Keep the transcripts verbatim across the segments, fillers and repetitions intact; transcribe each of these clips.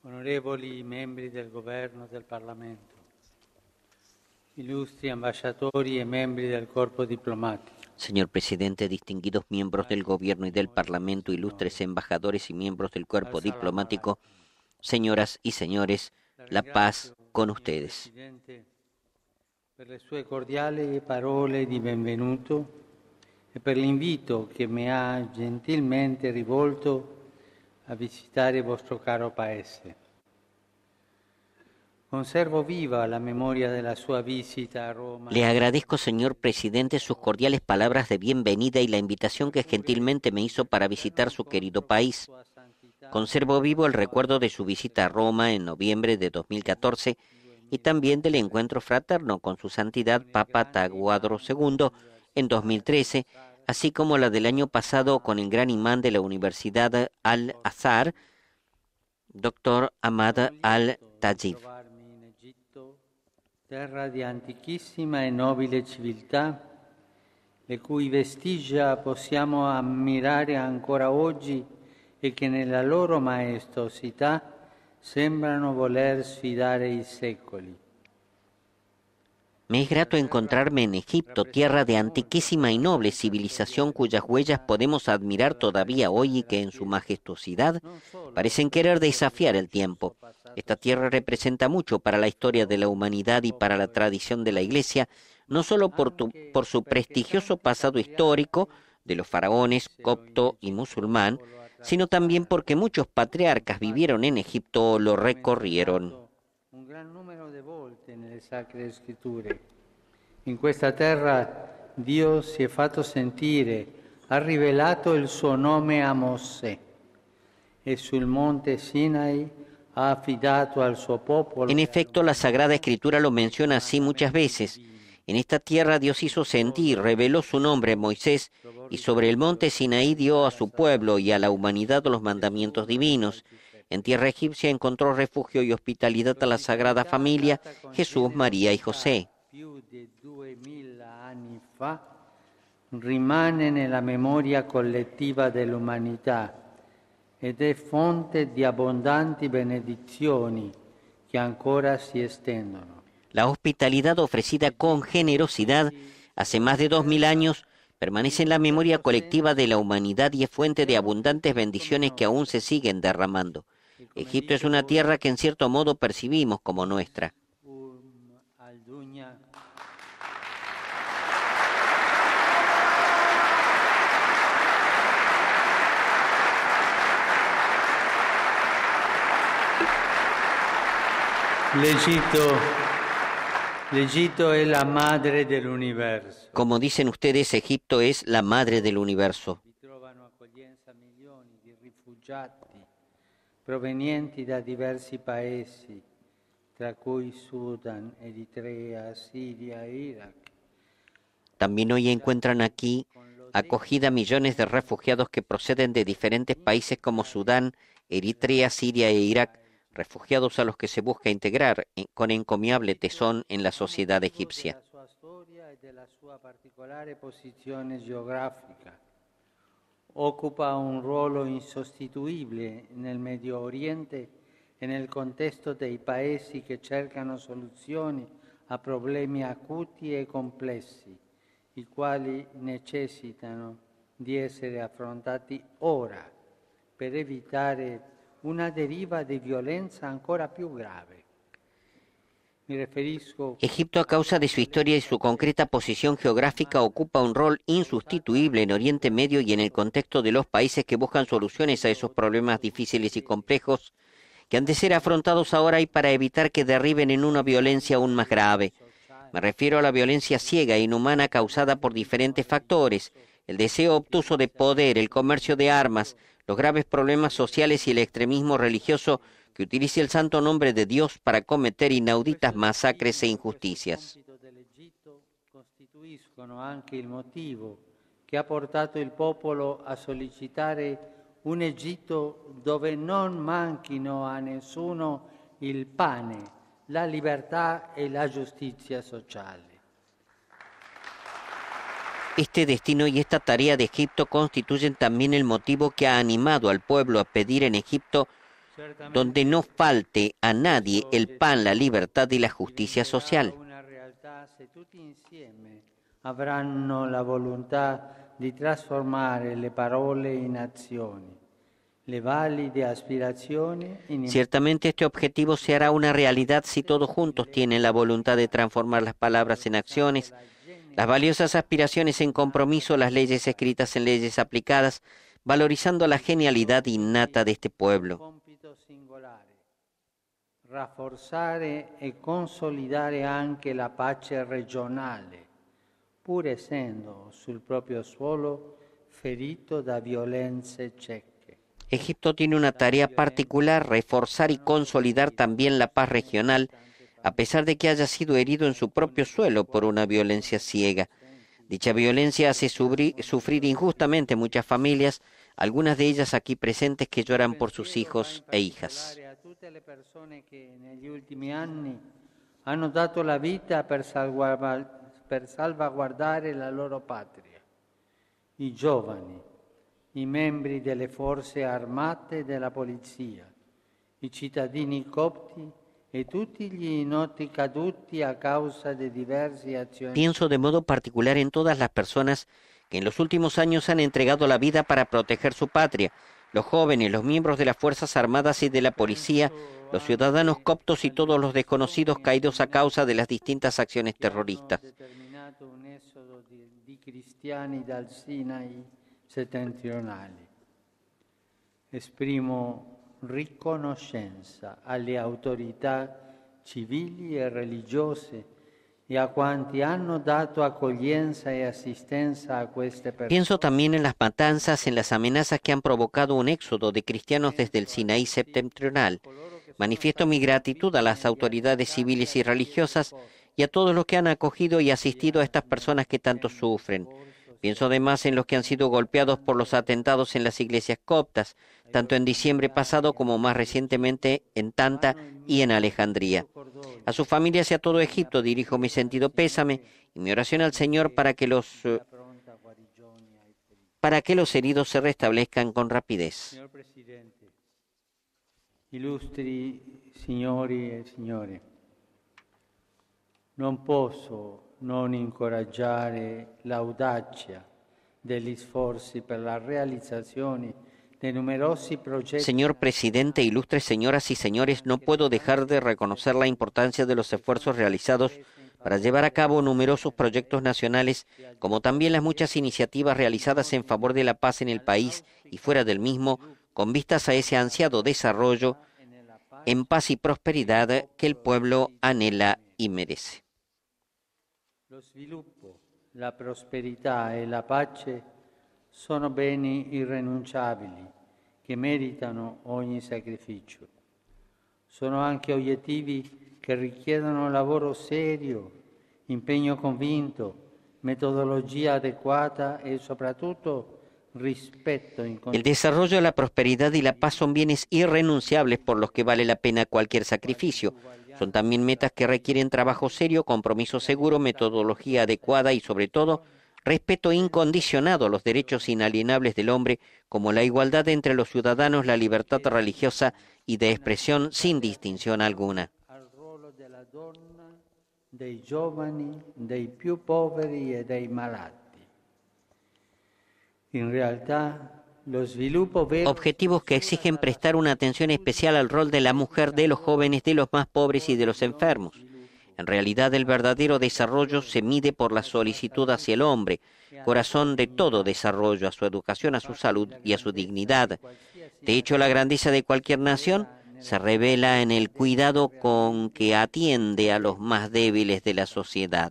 Onorevoli membri del Governo del Parlamento, ilustri ambasciatori e membri del Corpo Diplomatico. Señor presidente, distinguidos miembros del Gobierno y del Parlamento, ilustres embajadores y miembros del cuerpo diplomático, señoras y señores, la paz con ustedes. Per le sue cordiali parole di benvenuto e per l'invito che mi ha gentilmente rivolto a visitare il vostro caro paese. Conservo viva la memoria della sua visita a Roma. Le agradezco, señor presidente, sus cordiales palabras de bienvenida y la invitación que gentilmente me hizo para visitar su querido país. Conservo vivo el recuerdo de su visita a Roma en noviembre de dos mil catorce y también del encuentro fraterno con su santidad Papa Taguadro segundo en dos mil trece, así como la del año pasado con el gran imán de la Universidad Al-Azhar, doctor Ahmad Al-Tajib. Terra di antichissima e nobile civiltà, le cui vestigia possiamo ammirare ancora oggi e che nella loro maestosità sembrano voler sfidare i secoli. Me es grato encontrarme en Egipto, tierra de antiquísima y noble civilización cuyas huellas podemos admirar todavía hoy y que en su majestuosidad parecen querer desafiar el tiempo. Esta tierra representa mucho para la historia de la humanidad y para la tradición de la Iglesia, no solo por, tu, por su prestigioso pasado histórico de los faraones copto y musulmán, sino también porque muchos patriarcas vivieron en Egipto o lo recorrieron. Un gran numero di volte nelle Sacre Scritture. In questa terra Dio si è fatto sentire, ha rivelato il suo nome a Mosè e sul monte Sinai ha affidato al suo popolo. En efecto, la Sagrada Escritura lo menciona así muchas veces. En esta tierra Dios hizo sentir, reveló su nombre a Moisés, y sobre el monte Sinaí dio a su pueblo y a la humanidad los mandamientos divinos. En tierra egipcia encontró refugio y hospitalidad a la Sagrada Familia, Jesús, María y José. Più di duemila anni fa rimane nella memoria collettiva dell'umanità ed è fonte di abbondanti benedizioni che ancora si estendono. La hospitalidad ofrecida con generosidad hace más de dos mil años permanece en la memoria colectiva de la humanidad y es fuente de abundantes bendiciones que aún se siguen derramando. Egipto es una tierra que en cierto modo percibimos como nuestra. L'Egitto, l'Egitto è la madre dell'universo. Como dicen ustedes, Egipto es la madre del universo. Vi trovano accoglienza milioni di rifugiati provenienti da diversi paesi, tra cui Sudan, Eritrea, Siria e Irak. También hoy encuentran aquí acogida millones de refugiados que proceden de diferentes países como Sudán, Eritrea, Siria e Irak, refugiados a los que se busca integrar con encomiable tesón en la sociedad egipcia. Della sua storia e della sua particolare posizione geografica. Occupa un ruolo insostituibile nel Medio Oriente e nel contesto dei paesi che cercano soluzioni a problemi acuti e complessi, i quali necessitano di essere affrontati ora per evitare una deriva di violenza ancora più grave. Mi riferisco. Egipto, a causa de su historia y su concreta posición geográfica, ocupa un rol insustituible en Oriente Medio y en el contexto de los países que buscan soluciones a esos problemas difíciles y complejos que han de ser afrontados ahora y para evitar que derriben en una violencia aún más grave. Me refiero a la violencia ciega e inhumana causada por diferentes factores, el deseo obtuso de poder, el comercio de armas, los graves problemas sociales y el extremismo religioso que utiliza el santo nombre de Dios para cometer inauditas masacres e injusticias. Costituiscono anche il motivo che ha portato il popolo a sollecitare un Egitto dove non manchino a nessuno il pane, la libertà e la giustizia sociale. Este destino y esta tarea de Egipto constituyen también el motivo que ha animado al pueblo a pedir en Egipto donde no falte a nadie el pan, la libertad y la justicia social. Avranno la volontà di trasformare le parole in azioni, le valide aspirazioni in... Ciertamente este objetivo se hará una realidad si todos juntos tienen la voluntad de transformar las palabras en acciones, las valiosas aspiraciones en compromiso, las leyes escritas en leyes aplicadas, valorizando la genialidad innata de este pueblo. Rafforzare e consolidare anche la pace regionale, pur essendo sul proprio suolo ferito da violenze cieche. Egipto tiene una tarea particular, reforzar y consolidar también la paz regional, a pesar de que haya sido herido en su propio suelo por una violencia ciega. Dicha violencia hace sufrir, sufrir injustamente muchas familias, algunas de ellas aquí presentes que lloran por sus hijos e hijas. Hanno dato la vita per salvaguardare per salvaguardare la loro patria, i giovani, i membri delle forze armate e della polizia, i cittadini copti e tutti gli noti caduti a causa de diverse azioni. Pienso de modo particular en todas las personas que en los últimos años han entregado la vida para proteger su patria, los jóvenes, los miembros de las Fuerzas Armadas y de la Policía, los ciudadanos coptos y todos los desconocidos caídos a causa de las distintas acciones terroristas. Un esodo di, di cristiani dal Sinai settentrionali. Esprimo riconoscenza alle autorità civili e religiose e a quanti hanno dato accoglienza e assistenza a queste persone. Pienso también en las matanzas, en las amenazas que han provocado un éxodo de cristianos desde el Sinaí septentrional. Manifiesto mi gratitud a las autoridades civiles y religiosas y a todos los que han acogido y asistido a estas personas que tanto sufren. Pienso además en los que han sido golpeados por los atentados en las iglesias coptas, tanto en diciembre pasado como más recientemente en Tanta y en Alejandría. A sus familias y a todo Egipto dirijo mi sentido pésame y mi oración al Señor para que los, para que los heridos se restablezcan con rapidez. Illustri signori e signore, non posso non incoraggiare l'audacia degli sforzi per la realizzazione de numerosi progetti. Señor presidente, ilustres señoras y señores, no puedo dejar de reconocer la importancia de los esfuerzos realizados para llevar a cabo numerosos proyectos nacionales, como también las muchas iniciativas realizadas en favor de la paz en el país y fuera del mismo, con vistas a ese ansiado desarrollo en paz y prosperidad que el pueblo anhela y merece. Lo sviluppo, la prosperità e la pace sono beni irrinunciabili che meritano ogni sacrificio. Sono anche obiettivi che richiedono lavoro serio, impegno convinto, metodología adecuada e soprattutto respeto. El desarrollo, la prosperidad y la paz son bienes irrenunciables por los que vale la pena cualquier sacrificio. Son también metas que requieren trabajo serio, compromiso seguro, metodología adecuada y, sobre todo, respeto incondicionado a los derechos inalienables del hombre, como la igualdad entre los ciudadanos, la libertad religiosa y de expresión sin distinción alguna. Al ruolo della donna, dei giovani, dei più poveri e dei malati. En realidad, lo sviluppo vero... Objetivos que exigen prestar una atención especial al rol de la mujer, de los jóvenes, de los más pobres y de los enfermos. En realidad, el verdadero desarrollo se mide por la solicitud hacia el hombre, corazón de todo desarrollo, a su educación, a su salud y a su dignidad. De hecho, la grandeza de cualquier nación se revela en el cuidado con que atiende a los más débiles de la sociedad.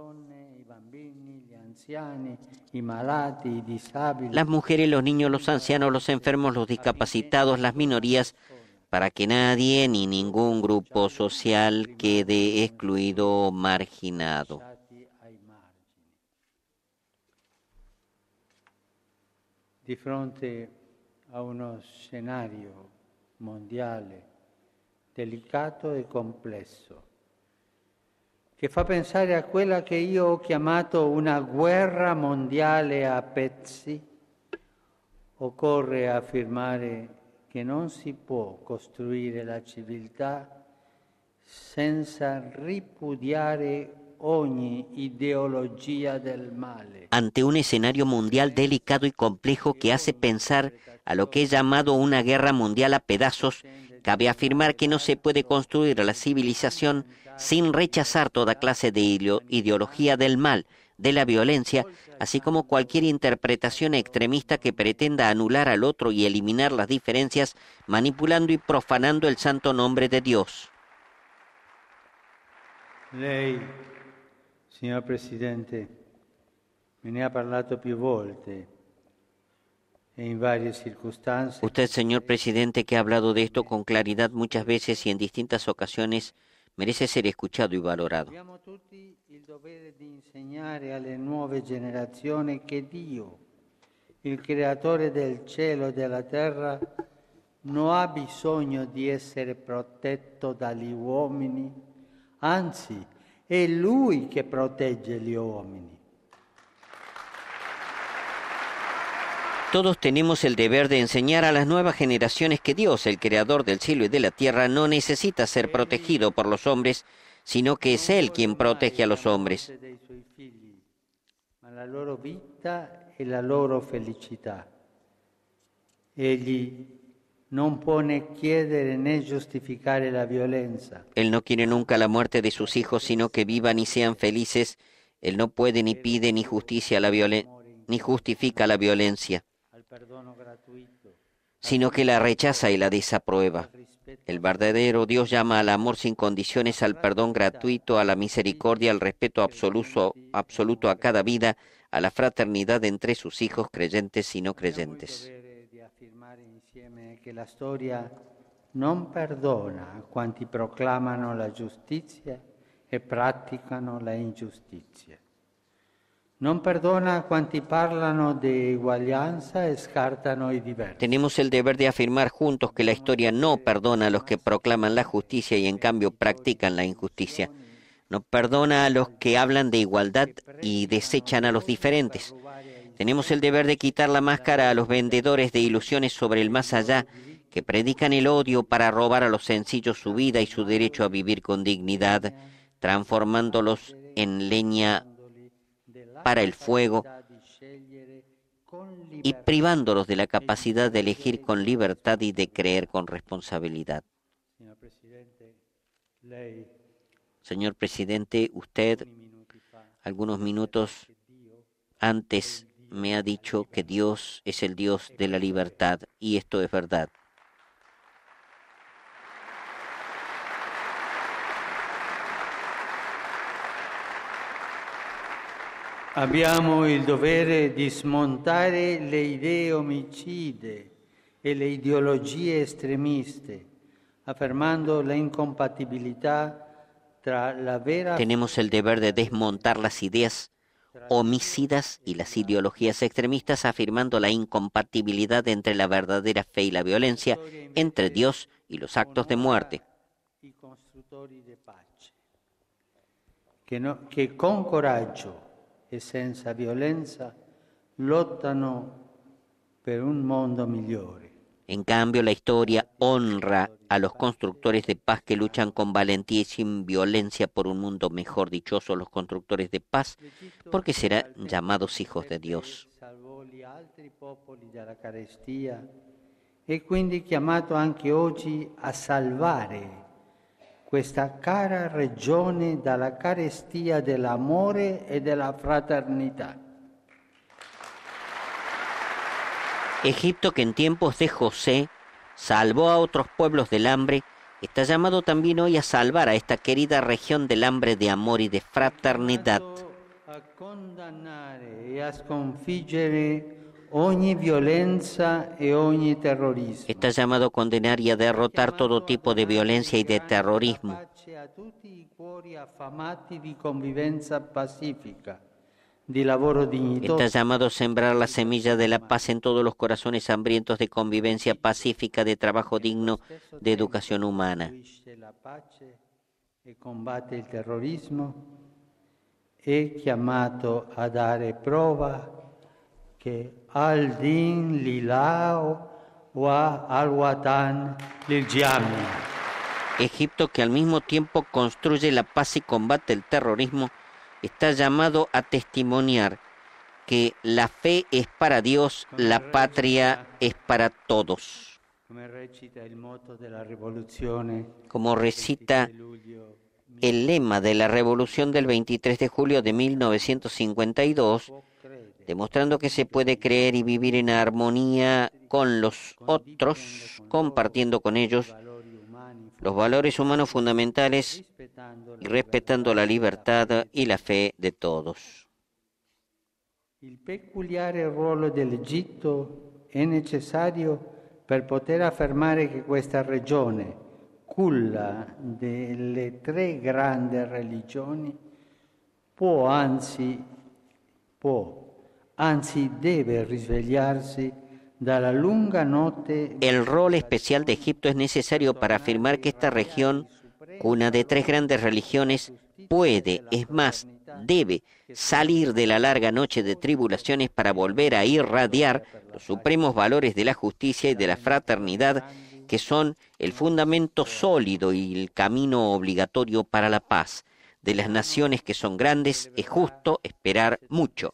Las mujeres, los niños, los ancianos, los enfermos, los discapacitados, las minorías, para que nadie ni ningún grupo social quede excluido o marginado. Di fronte a uno scenario mondiale delicato e complesso, che fa pensare a quella che io ho chiamato una guerra mondiale a pezzi, occorre affermare che non si può costruire la civiltà senza ripudiare ogni ideología del male. Ante un escenario mundial delicado y complejo que hace pensar a lo que he llamado una guerra mundial a pedazos, cabe afirmar que no se puede construir la civilización sin rechazar toda clase de ideología del mal, de la violencia, así como cualquier interpretación extremista que pretenda anular al otro y eliminar las diferencias, manipulando y profanando el santo nombre de Dios. Lei, signor Presidente, me ne ha parlato più volte e in varie circostanze. Usted, señor Presidente, que ha hablado de esto con claridad muchas veces y en distintas ocasiones, merece ser escuchado y valorado. Abbiamo tutti il dovere di insegnare alle nuove generazioni che Dio, il creatore del cielo e della terra, non ha bisogno di essere protetto dagli uomini, anzi, è Lui che protegge gli uomini. Todos tenemos el deber de enseñar a las nuevas generaciones que Dios, el creador del cielo y de la tierra, no necesita ser protegido por los hombres, sino que es Él quien protege a los hombres. Ma la loro vita e la loro felicità. Egli non può né chiedere né giustificare la violenza. Él no quiere nunca la muerte de sus hijos, sino que vivan y sean felices. Él no puede ni pide ni justicia la violen- ni justifica la violencia, sino que la rechaza y la desaprueba. El verdadero Dios llama al amor sin condiciones, al perdón gratuito, a la misericordia, al respeto absoluto, absoluto a cada vida, a la fraternidad entre sus hijos creyentes y no creyentes. Che la storia non perdona a quanti proclamano la giustizia e praticano la ingiustizia. Non perdona a quanti parlano di eguaglianza e scartano i diversi. Tenemos el deber de afirmar juntos que la historia no perdona a los que proclaman la justicia y en cambio practican la injusticia. No perdona a los que hablan de igualdad y desechan a los diferentes. Tenemos el deber de quitar la máscara a los vendedores de ilusiones sobre el más allá, que predican el odio para robar a los sencillos su vida y su derecho a vivir con dignidad, transformándolos en leña para el fuego y privándolos de la capacidad de elegir con libertad y de creer con responsabilidad. Señor Presidente, usted algunos minutos antes me ha dicho que Dios es el Dios de la libertad, y esto es verdad. Abbiamo il dovere di smontare le idee omicide e le ideologie estremiste, affermando la incompatibilità tra la vera. Tenemos el deber de desmontar las ideas homicidas y las ideologías extremistas, afirmando la incompatibilidad entre la verdadera fe y la violencia, entre Dios y los actos de muerte. Che, no, che con coraggio e senza violenza lottano per un mondo migliore. En cambio, la historia honra a los constructores de paz que luchan con valentía y sin violencia por un mundo mejor. Dichosos los constructores de paz, porque serán llamados hijos de Dios. Salvò gli altri popoli dalla carestia e quindi chiamato anche oggi a salvare questa cara regione dalla carestia dell'amore e della fraternità. Egipto, que en tiempos de José salvó a otros pueblos del hambre, está llamado también hoy a salvar a esta querida región del hambre de amor y de fraternidad. A condannare e a sconfiggere ogni violenza e ogni terrorismo. Está llamado a condenar y a derrotar todo tipo de violencia y de terrorismo. A tutti i cuori affamati di convivenza pacifica, di lavoro dignitoso. Está llamado a sembrar la semilla de la paz en todos los corazones hambrientos de convivencia pacífica, de trabajo digno, de educación humana. La pace e combatte il terrorismo, è chiamato a dare prova che al din lilao wa al-Watan lil-Jami. Egipto, que al mismo tiempo construye la paz y combate el terrorismo, está llamado a testimoniar que la fe es para Dios, la patria es para todos. Como recita el lema de la revolución del veintitrés de julio de mil novecientos cincuenta y dos, demostrando que se puede creer y vivir en armonía con los otros, compartiendo con ellos los valores humanos fundamentales y respetando la libertad y la fe de todos. Il peculiare ruolo dell'Egitto è necessario per poter affermare che questa regione, culla delle tre grandi religioni, può anzi, può, anzi deve risvegliarsi dalla lunga notte. El rol especial de Egipto es necesario para afirmar que esta región, cuna de tres grandes religiones, puede, es más, debe salir de la larga noche de tribulaciones para volver a irradiar los supremos valores de la justicia y de la fraternidad, que son el fundamento sólido y el camino obligatorio para la paz. De las naciones que son grandes es justo esperar mucho.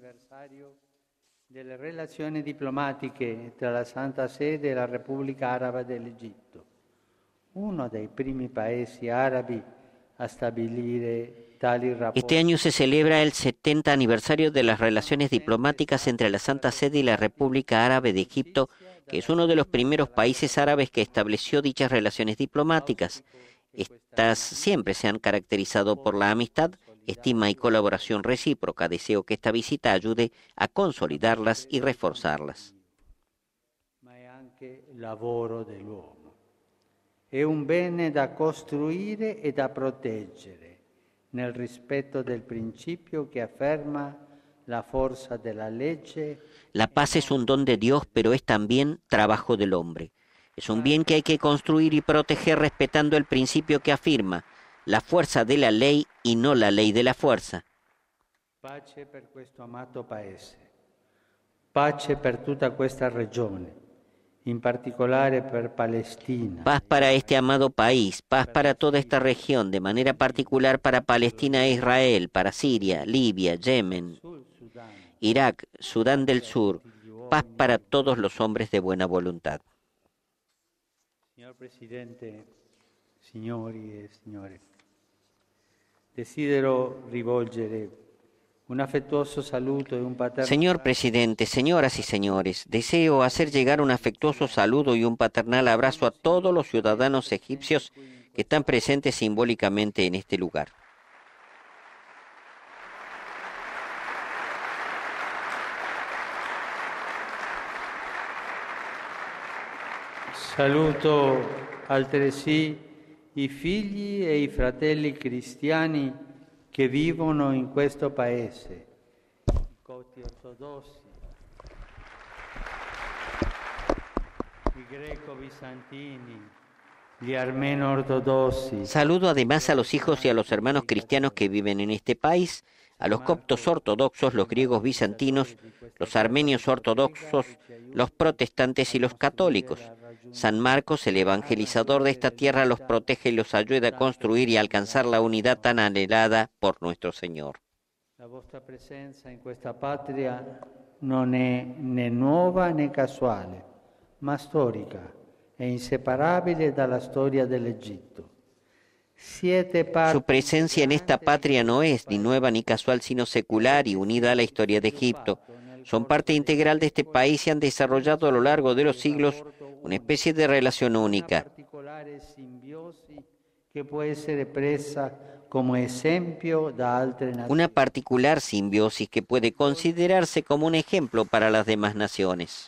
Delle relazioni diplomatiche tra la Santa Sede e la Repubblica Araba dell'Egitto, uno dei primi paesi arabi a stabilire tali rapporti. Este año se celebra el setenta aniversario de las relaciones diplomáticas entre la Santa Sede y la República Árabe de Egipto, que es uno de los primeros países árabes que estableció dichas relaciones diplomáticas. Estas siempre se han caracterizado por la amistad, estima y colaboración recíproca. Deseo que esta visita ayude a consolidarlas y reforzarlas. Ma è anche lavoro dell'uomo. È un bene da costruire e da proteggere, nel rispetto del principio che afferma la forza della legge. La paz es un don de Dios, pero es también trabajo del hombre. Es un bien que hay que construir y proteger respetando el principio que afirma la fuerza de la ley y no la ley de la fuerza. Pace per questo amato paese, pace per tutta questa regione, in particolare per Palestina. Paz para este amado país, paz para toda esta región, de manera particular para Palestina e Israel, para Siria, Libia, Yemen, Irak, Sudán del Sur, paz para todos los hombres de buena voluntad. Signor Presidente, signori e signore, desidero rivolgere un afettuoso saluto e un paternal. Señor Presidente, señoras y señores, deseo hacer llegar un afectuoso saludo y un paternal abrazo a todos los ciudadanos egipcios que están presentes simbólicamente en este lugar. Saluto altresì i figli e i fratelli cristiani che vivono in questo paese, i copti ortodossi, i greco-bizantini, gli armeno ortodossi. Saludo además a los hijos y a los hermanos cristianos que viven en este país, a los coptos ortodoxos, los griegos bizantinos, los armenios ortodoxos, los protestantes y los católicos. San Marcos, el evangelizador de esta tierra, los protege y los ayuda a construir y alcanzar la unidad tan anhelada por nuestro Señor. La vostra presenza in questa patria non è né nuova né casuale, ma storica e inseparabile dalla storia dell'Egitto. Su presencia en esta patria no es ni nueva ni casual, sino secular y unida a la historia de Egipto. Son parte integral de este país y han desarrollado a lo largo de los siglos una especie de relación única. Una particular simbiosis que puede considerarse como un ejemplo para las demás naciones.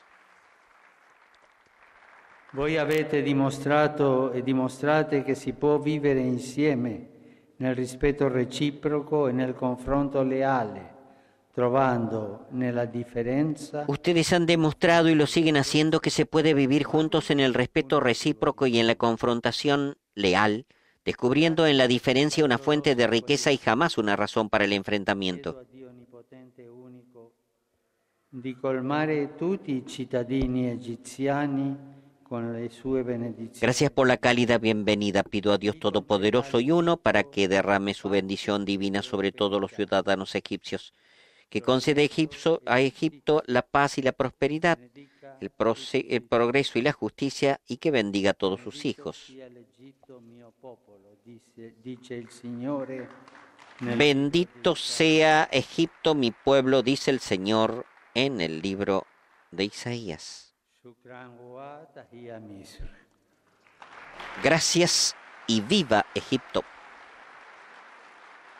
Voi avete dimostrato e dimostrate che si può vivere insieme nel rispetto reciproco e nel confronto leale, trovando nella differenza. Ustedes han demostrado y lo siguen haciendo que se puede vivir juntos en el respeto recíproco y en la confrontación leal, descubriendo en la diferencia una fuente de riqueza y jamás una razón para el enfrentamiento. di colmare tutti i cittadini egiziani con le sue benedizioni. Gracias por la cálida bienvenida. Pido a Dios Todopoderoso y Uno para que derrame su bendición divina sobre todos los ciudadanos egipcios, que concede a Egipto, a Egipto la paz y la prosperidad, el, proce- el progreso y la justicia, y que bendiga a todos sus hijos. Bendito sea Egipto, mi pueblo, dice el Señor en el libro de Isaías. Gracias y viva Egipto.